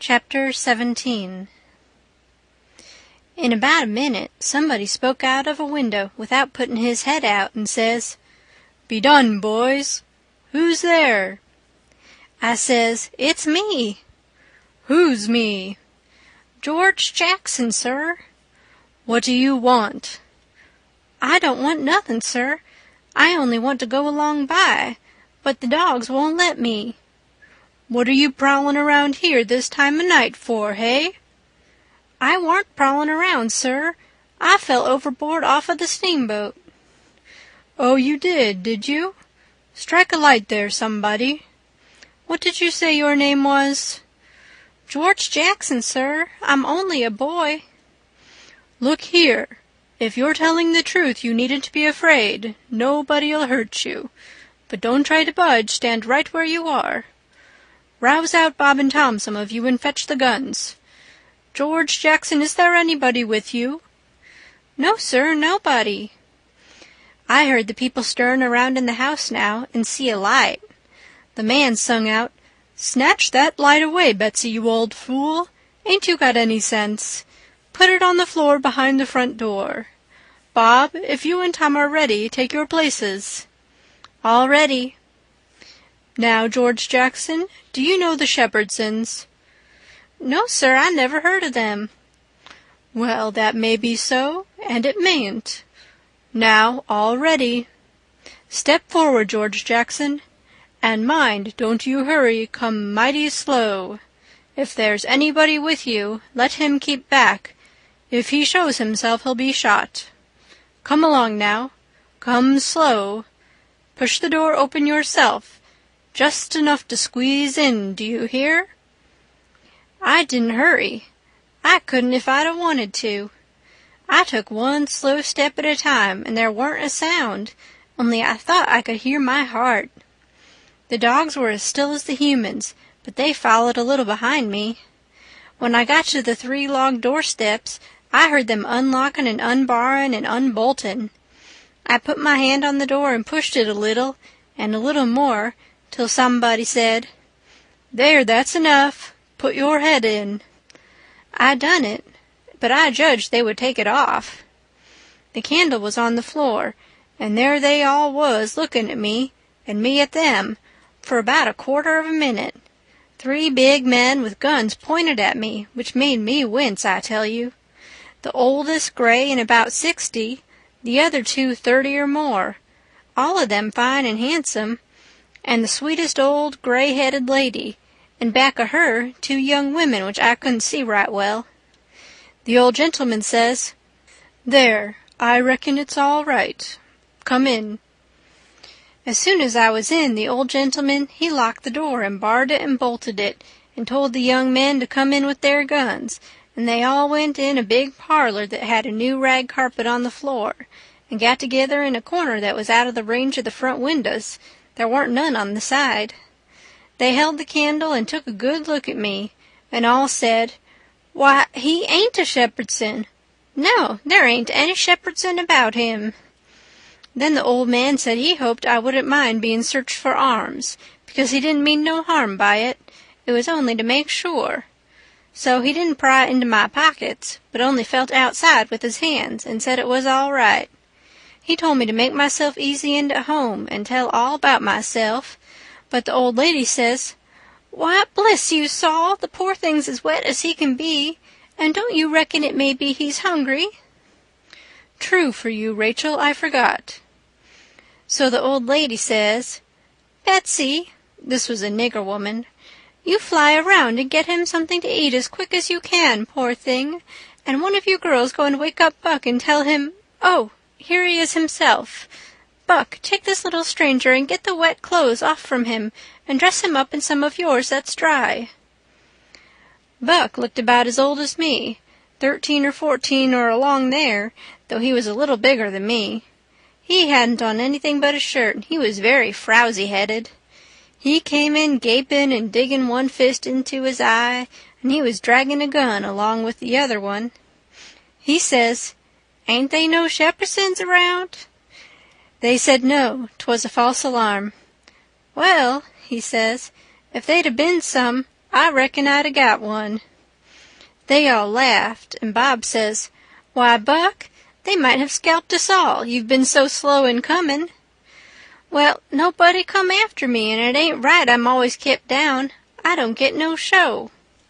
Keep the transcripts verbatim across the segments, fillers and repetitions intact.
Chapter seventeen. In about a minute somebody spoke out of a window without putting his head out and says, "Be done, boys. Who's there?" I says, "It's me." "Who's me?" "George Jackson, sir." "What do you want?" "I don't want nothing, sir. I only want to go along by, but the dogs won't let me." "What are you prowling around here this time o' night for, hey?" "I warn't prowling around, sir. I fell overboard off of the steamboat." "Oh, you did, did you? Strike a light there, somebody. What did you say your name was?" "George Jackson, sir. I'm only a boy." "Look here, if you're telling the truth you needn't be afraid. Nobody'll hurt you. But don't try to budge. Stand right where you are. Rouse out Bob and Tom, some of you, and fetch the guns. George Jackson, is there anybody with you?" "No, sir, nobody." I heard the people stirring around in the house now, and see a light. The man sung out, "Snatch that light away, Betsy, you old fool. Ain't you got any sense? Put it on the floor behind the front door. Bob, if you and Tom are ready, take your places." "All ready." "Now, George Jackson, do you know the Shepherdsons?" "No, sir, I never heard of them." "Well, that may be so, and it mayn't. Now, all ready. Step forward, George Jackson. And mind, don't you hurry, come mighty slow. If there's anybody with you, let him keep back. If he shows himself, he'll be shot. Come along now. Come slow. Push the door open yourself. Just enough to squeeze in, do you hear?" I didn't hurry. I couldn't if I'd a wanted to. I took one slow step at a time, and there weren't a sound, only I thought I could hear my heart. The dogs were as still as the humans, but they followed a little behind me. When I got to the three log doorsteps, I heard them unlocking and unbarring and unbolting. I put my hand on the door and pushed it a little, and a little more, till somebody said, "There, that's enough. Put your head in." I done it, but I judged they would take it off. The candle was on the floor, and there they all was looking at me, and me at them, for about a quarter of a minute. Three big men with guns pointed at me, which made me wince, I tell you. The oldest gray and about sixty, the other two thirty or more, all of them fine and handsome, and the sweetest old gray-headed lady, and back of her two young women which I couldn't see right well. The old gentleman says, "There, I reckon it's all right. Come in." As soon as I was in, the old gentleman, he locked the door and barred it and bolted it, and told the young men to come in with their guns, and they all went in a big parlor that had a new rag carpet on the floor, and got together in a corner that was out of the range of the front windows. There weren't none on the side. They held the candle and took a good look at me, and all said, "Why, he ain't a Shepherdson. No, there ain't any Shepherdson about him." Then the old man said he hoped I wouldn't mind being searched for arms, because he didn't mean no harm by it. It was only to make sure. So he didn't pry into my pockets, but only felt outside with his hands, and said it was all right. He told me to make myself easy and at home, and tell all about myself. But the old lady says, "Why, bless you, Saul, the poor thing's as wet as he can be, and don't you reckon it may be he's hungry?" "True for you, Rachel, I forgot." So the old lady says, "Betsy," this was a nigger woman, "you fly around and get him something to eat as quick as you can, poor thing, and one of you girls go and wake up Buck and tell him, oh, here he is himself. Buck, take this little stranger and get the wet clothes off from him and dress him up in some of yours that's dry." Buck looked about as old as me, thirteen or fourteen or along there, though he was a little bigger than me. He hadn't on anything but a shirt, and he was very frowsy-headed. He came in gaping and digging one fist into his eye, and he was dragging a gun along with the other one. He says, "Ain't they no Shepherdsons around?" They said no, 'twas a false alarm. "Well," he says, "if they'd a been some, I reckon I'd a got one. They all laughed, and Bob says, Why, Buck, they might have scalped us all, you've been so slow in comin'. Well, nobody come after me, and it ain't right I'm always kept down. I don't get no show.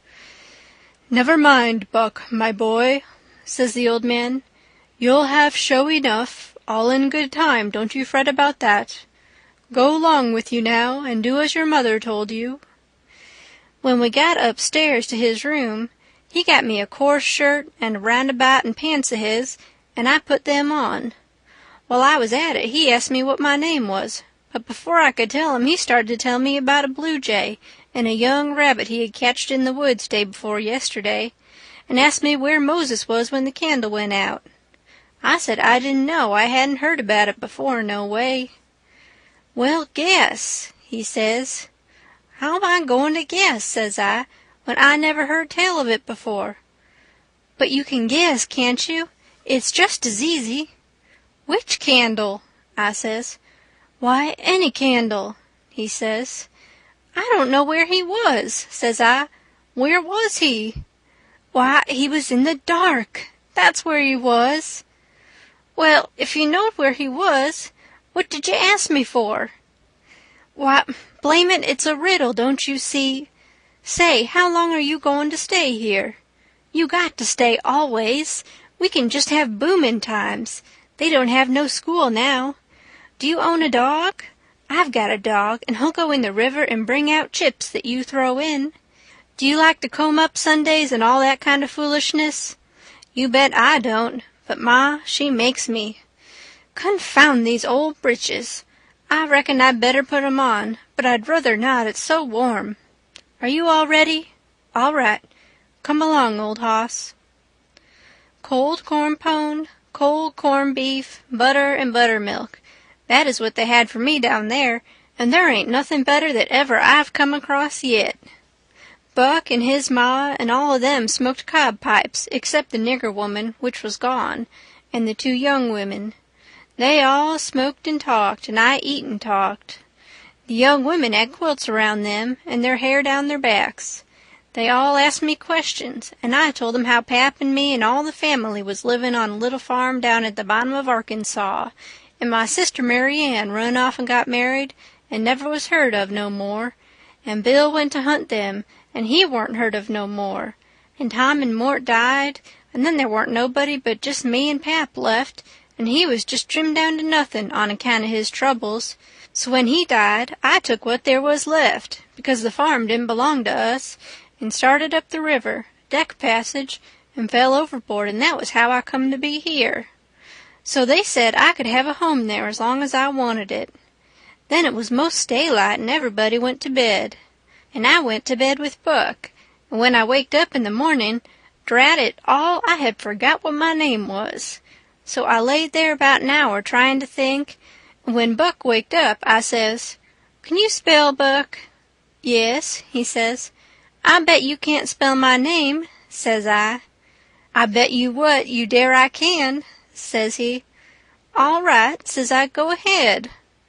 Never mind, Buck, my boy, says the old man. You'll have show enough, all in good time, don't you fret about that. Go along with you now, and do as your mother told you. When we got upstairs to his room, he got me a coarse shirt and a roundabout and pants of his, and I put them on. While I was at it, he asked me what my name was, but before I could tell him, he started to tell me about a blue jay and a young rabbit he had catched in the woods day before yesterday, and asked me where Moses was when the candle went out. I said I didn't know, I hadn't heard about it before, no way. Well, guess, he says. How am I going to guess, says I, when I never heard tell of it before? But you can guess, can't you? It's just as easy. Which candle? I says. Why, any candle, he says. I don't know where he was, says I. Where was he? Why, he was in the dark. That's where he was. Well, if you knowed where he was, what did you ask me for? Why, blame it, it's a riddle, don't you see? Say, how long are you going to stay here? You got to stay always. We can just have boomin' times. They don't have no school now. Do you own a dog? I've got a dog, and he'll go in the river and bring out chips that you throw in. Do you like to comb up Sundays and all that kind of foolishness? You bet I don't, but Ma, she makes me. Confound these old breeches. I reckon I'd better put 'em on, but I'd ruther not, it's so warm. Are you all ready? All right. Come along, old hoss. Cold corn pone, cold corned beef, butter and buttermilk. That is what they had for me down there, and there ain't nothing better that ever I've come across yet. Buck and his ma and all of them smoked cob pipes, except the nigger woman, which was gone, and the two young women. They all smoked and talked, and I eat and talked. The young women had quilts around them, and their hair down their backs. They all asked me questions, and I told them how Pap and me and all the family was living on a little farm down at the bottom of Arkansas, and my sister Mary Ann run off and got married and never was heard of no more, and Bill went to hunt them, and he weren't heard of no more, and Tom and Mort died, and then there weren't nobody but just me and Pap left, and he was just trimmed down to nothing on account of his troubles. So when he died, I took what there was left, because the farm didn't belong to us, and started up the river, deck passage, and fell overboard, and that was how I come to be here. So they said I could have a home there as long as I wanted it. Then it was most daylight, and everybody went to bed, and I went to bed with Buck, and when I waked up in the morning, drat it all, I had forgot what my name was. So I laid there about an hour trying to think, and when Buck waked up, I says, Can you spell, Buck? Yes, he says. I bet you can't spell my name, says I. I bet you what, you dare I can, says he. All right, says I, go ahead.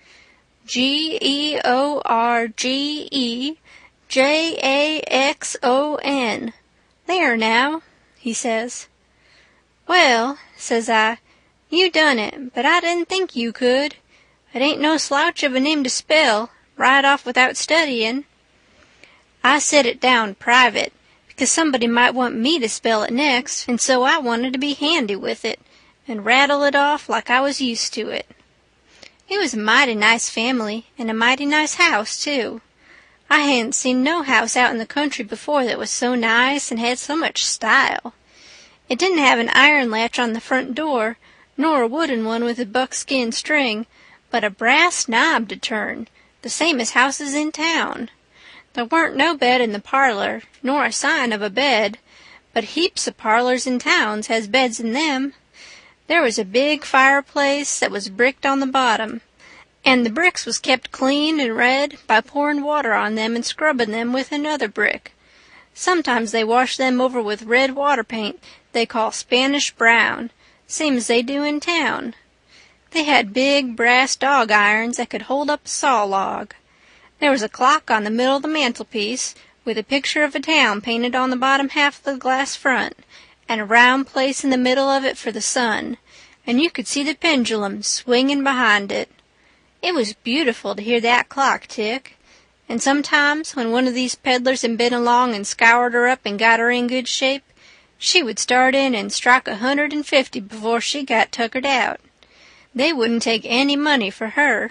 G E O R G E J A X O N. There now, he says. Well, says I, you done it, but I didn't think you could. It ain't no slouch of a name to spell, right off without studying. I set it down private, because somebody might want me to spell it next, and so I wanted to be handy with it, and rattle it off like I was used to it. It was a mighty nice family, and a mighty nice house, too. I hadn't seen no house out in the country before that was so nice and had so much style. It didn't have an iron latch on the front door, nor a wooden one with a buckskin string, but a brass knob to turn, the same as houses in town. There weren't no bed in the parlor, nor a sign of a bed, but heaps of parlors in towns has beds in them. There was a big fireplace that was bricked on the bottom, and the bricks was kept clean and red by pouring water on them and scrubbing them with another brick. Sometimes they wash them over with red water paint they call Spanish brown, same as they do in town. They had big brass dog irons that could hold up a saw log. There was a clock on the middle of the mantelpiece, with a picture of a town painted on the bottom half of the glass front, and a round place in the middle of it for the sun, and you could see the pendulum swinging behind it. It was beautiful to hear that clock tick, and sometimes when one of these peddlers had been along and scoured her up and got her in good shape, she would start in and strike a hundred and fifty before she got tuckered out. They wouldn't take any money for her.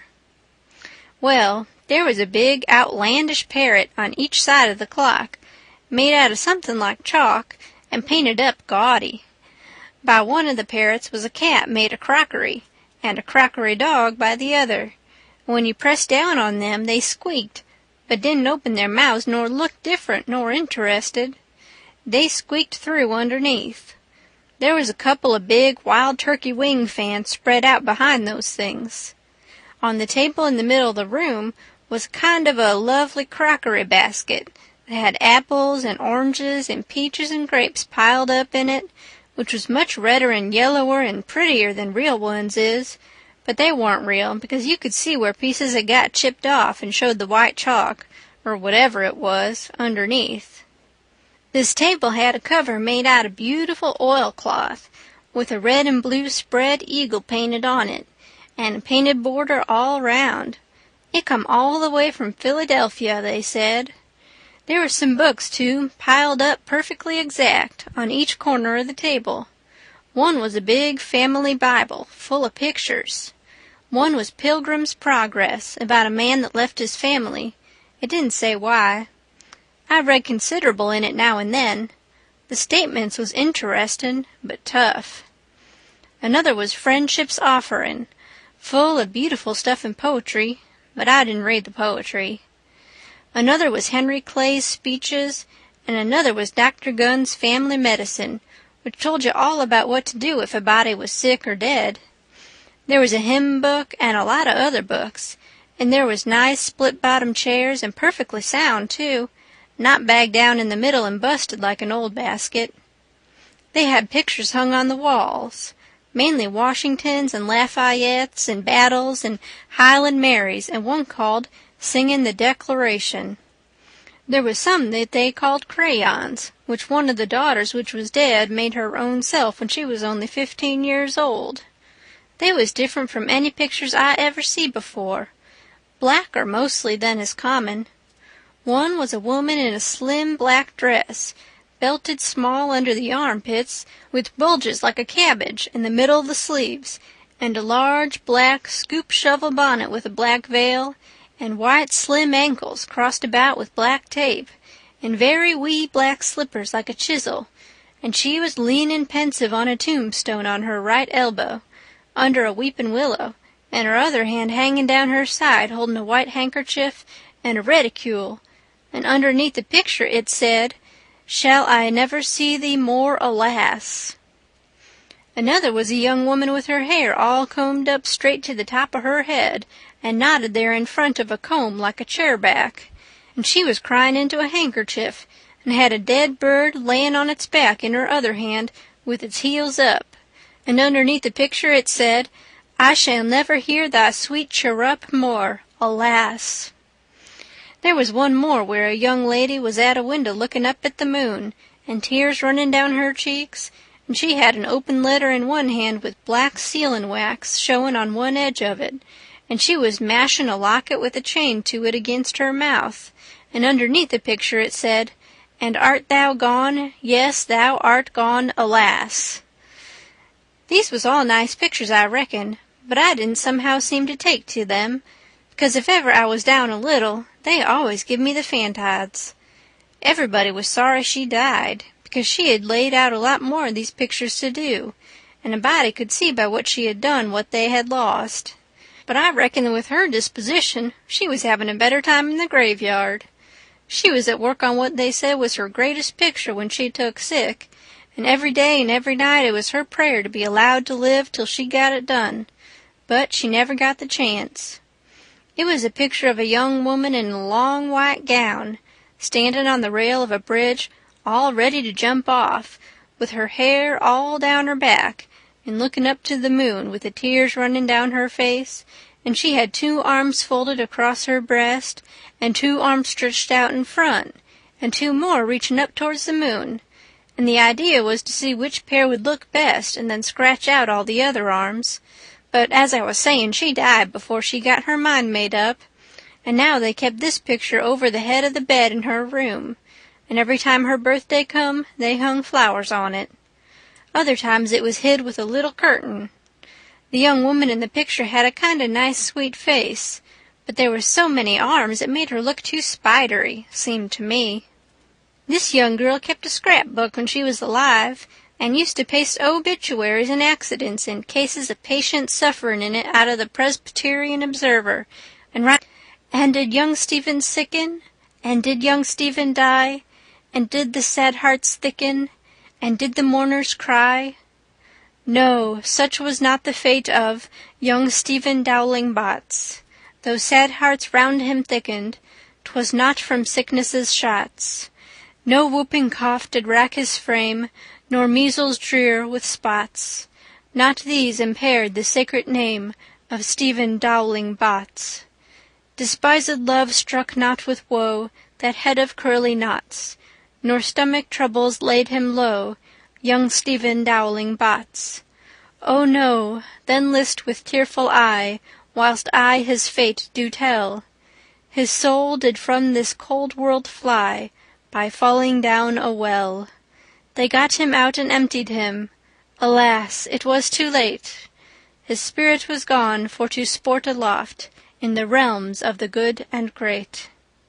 Well, there was a big outlandish parrot on each side of the clock, made out of something like chalk and painted up gaudy. By one of the parrots was a cat made of crockery, and a crockery dog by the other. When you pressed down on them they squeaked, but didn't open their mouths nor look different nor interested. They squeaked through underneath. There was a couple of big wild turkey wing fans spread out behind those things. On the table in the middle of the room was kind of a lovely crockery basket that had apples and oranges and peaches and grapes piled up in it, which was much redder and yellower and prettier than real ones is, but they weren't real because you could see where pieces had got chipped off and showed the white chalk, or whatever it was, underneath. This table had a cover made out of beautiful oilcloth, with a red and blue spread eagle painted on it, and a painted border all round. It come all the way from Philadelphia, they said. There were some books, too, piled up perfectly exact on each corner of the table. One was a big family Bible, full of pictures. One was Pilgrim's Progress, about a man that left his family. It didn't say why. I read considerable in it now and then. The statements was interestin', but tough. Another was Friendship's Offerin', full of beautiful stuff and poetry, but I didn't read the poetry. Another was Henry Clay's speeches, and another was Doctor Gunn's Family Medicine, which told you all about what to do if a body was sick or dead. There was a hymn book and a lot of other books, and there was nice split-bottom chairs and perfectly sound, too, not bagged down in the middle and busted like an old basket. They had pictures hung on the walls, mainly Washingtons and Lafayettes and Battles and Highland Marys, and one called Singin' the Declaration. There was some that they called crayons, which one of the daughters which was dead made her own self when she was only fifteen years old. They was different from any pictures I ever see before. Blacker mostly than is common. One was a woman in a slim black dress, belted small under the armpits, with bulges like a cabbage in the middle of the sleeves, and a large black scoop-shovel bonnet with a black veil, and white slim ankles crossed about with black tape, and very wee black slippers like a chisel, and she was leanin' pensive on a tombstone on her right elbow, under a weepin' willow, and her other hand hanging down her side holding a white handkerchief and a reticule, and underneath the picture it said, "Shall I never see thee more, alas?" Another was a young woman with her hair all combed up straight to the top of her head and knotted there in front of a comb like a chair-back, and she was crying into a handkerchief and had a dead bird layin' on its back in her other hand with its heels up, and underneath the picture it said, "I shall never hear thy sweet chirrup more, alas." There was one more where a young lady was at a window looking up at the moon, and tears running down her cheeks, and she had an open letter in one hand with black sealing wax showing on one edge of it, and she was mashing a locket with a chain to it against her mouth, and underneath the picture it said, "And art thou gone? Yes, thou art gone, alas." These was all nice pictures, I reckon, but I didn't somehow seem to take to them, because if ever I was down a little, they always give me the fantides. Everybody was sorry she died, because she had laid out a lot more of these pictures to do, and a body could see by what she had done what they had lost. But I reckon with her disposition she was having a better time in the graveyard. She was at work on what they said was her greatest picture when she took sick, and every day and every night it was her prayer to be allowed to live till she got it done, but she never got the chance. It was a picture of a young woman in a long white gown, standing on the rail of a bridge all ready to jump off, with her hair all down her back, and looking up to the moon with the tears running down her face, and she had two arms folded across her breast, and two arms stretched out in front, and two more reaching up towards the moon, and the idea was to see which pair would look best and then scratch out all the other arms. But as I was saying, she died before she got her mind made up, and now they kept this picture over the head of the bed in her room, and every time her birthday come they hung flowers on it. Other times it was hid with a little curtain. The young woman in the picture had a kind of nice sweet face, but there were so many arms it made her look too spidery, seemed to me. This young girl kept a scrapbook when she was alive, and used to paste obituaries and accidents and cases of patients suffering in it out of the Presbyterian Observer, and write, and did young Stephen sicken, and did young Stephen die, and did the sad hearts thicken, and did the mourners cry? No, such was not the fate of young Stephen Dowling Bots. Though sad hearts round him thickened, 'twas not from sickness's shots. No whooping cough did rack his frame, nor measles drear with spots. Not these impaired the sacred name of Stephen Dowling Bots. Despised love struck not with woe that head of curly knots, nor stomach troubles laid him low, young Stephen Dowling Bots. Oh no, then list with tearful eye, whilst I his fate do tell. His soul did from this cold world fly, by falling down a well. They got him out and emptied him. Alas, it was too late. His spirit was gone for to sport aloft in the realms of the good and great.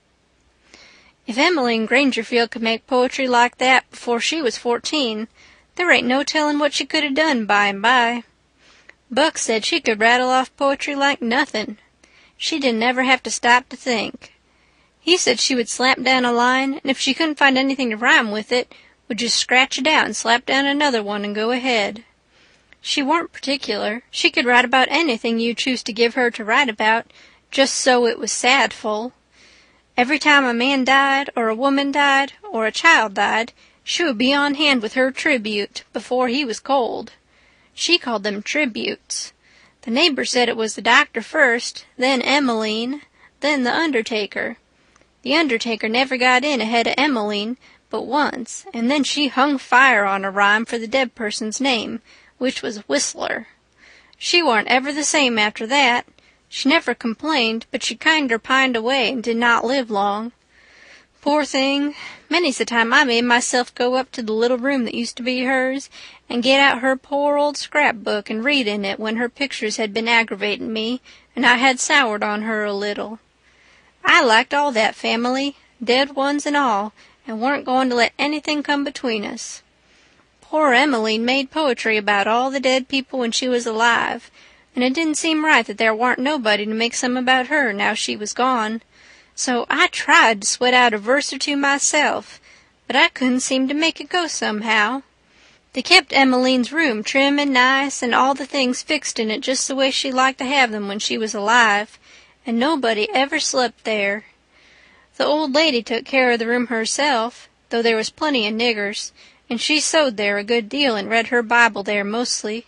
If Emmeline Grangerfield could make poetry like that before she was fourteen, there ain't no telling what she could have done by and by. Buck said she could rattle off poetry like nothing. She didn't ever have to stop to think. He said she would slap down a line, and if she couldn't find anything to rhyme with it, would just scratch it out and slap down another one and go ahead. She weren't particular. She could write about anything you choose to give her to write about, just so it was sadful. Every time a man died, or a woman died, or a child died, she would be on hand with her tribute before he was cold. She called them tributes. The neighbor said it was the doctor first, then Emmeline, then the undertaker. The undertaker never got in ahead of Emmeline but once, and then she hung fire on a rhyme for the dead person's name, which was Whistler. She warn't ever the same after that. She never complained, but she kinder pined away and did not live long. Poor thing, many's the time I made myself go up to the little room that used to be hers and get out her poor old scrapbook and read in it when her pictures had been aggravating me and I had soured on her a little. I liked all that family, dead ones and all, and weren't going to let anything come between us. Poor Emmeline made poetry about all the dead people when she was alive, and it didn't seem right that there warn't nobody to make some about her now she was gone. So I tried to sweat out a verse or two myself, but I couldn't seem to make it go somehow. They kept Emmeline's room trim and nice, and all the things fixed in it just the way she liked to have them when she was alive, and nobody ever slept there. The old lady took care of the room herself, though there was plenty of niggers, and she sewed there a good deal and read her Bible there mostly.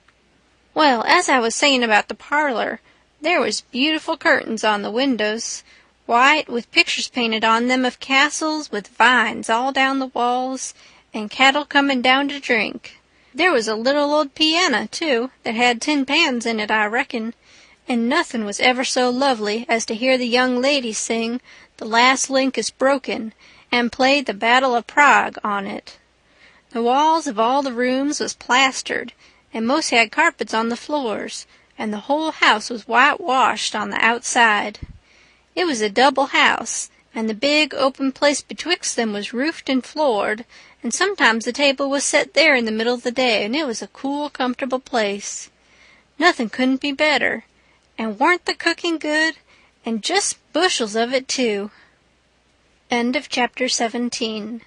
Well, as I was saying about the parlor, there was beautiful curtains on the windows, white, with pictures painted on them of castles with vines all down the walls, and cattle coming down to drink. There was a little old piano, too, that had tin pans in it, I reckon, and nothing was ever so lovely as to hear the young ladies sing "The Last Link is Broken" and play "The Battle of Prague" on it. The walls of all the rooms was plastered, and most had carpets on the floors, and the whole house was whitewashed on the outside. It was a double house, and the big open place betwixt them was roofed and floored, and sometimes the table was set there in the middle of the day, and it was a cool, comfortable place. Nothing couldn't be better, and weren't the cooking good, and just bushels of it, too. End of chapter seventeen.